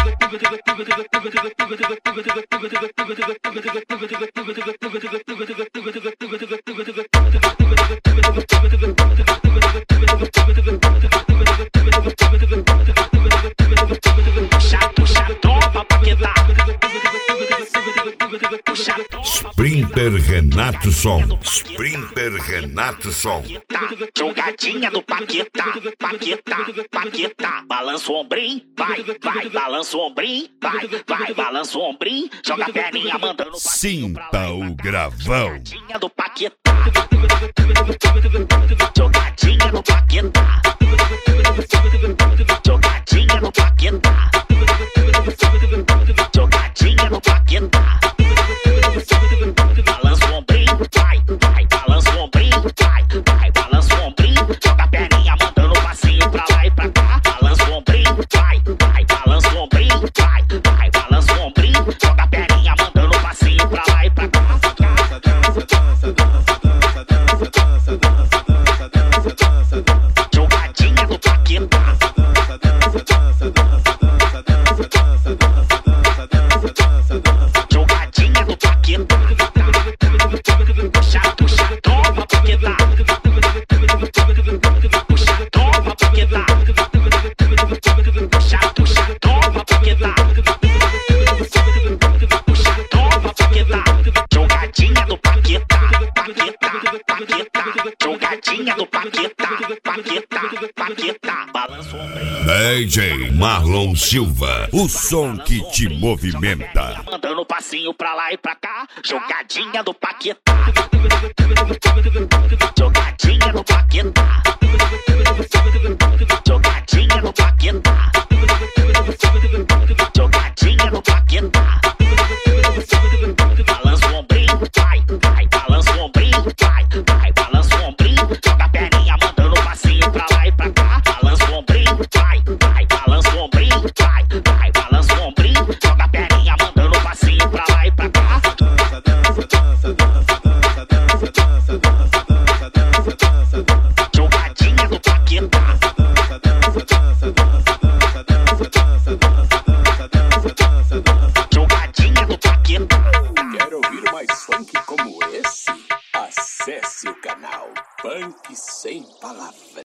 Sprinter Renato Som. Sprinter Renato Som. Jogadinha do Paquetá, Paquetá, Paquetá. Balança o ombrinho, vai, vai, balança o ombrinho, vai, vai, balança o ombrinho. Joga a perninha mandando o Sinta o gravão. Jogadinha do Paquetá, jogadinha do Paquetá, jogadinha do Paquetá, jogadinha do Paquetá. Balança o ombrinho, vai, vai, balança o ombrinho, vai, vai, balança o ombrinho. Joga a perninha mandando um passinho pra lá e pra cá. Balança o ombrinho, vai, vai, balança o ombrinho, vai, vai, balança o ombrinho. Joga a perninha mandando um passinho pra lá e pra cá. Jogadinha do Paquetá, jogadinha do Paquetá. Puxa, puxa, toma, Paquetá. Puxa, toma, Paquetá. Puxa, puxa, toma, Paquetá. Puxa, toma, Paquetá. Jogadinha do Paquetá, Paquetá, Paquetá. Jogadinha do Paquetá, Paquetá, Paquetá. Balança o ombrinho. DJ Marlon Silva, o som que te movimenta. Mandando passinho pra lá e pra cá. Jogadinha do Paquetá, jogadinha do Paquetá, jogadinha do Paquetá.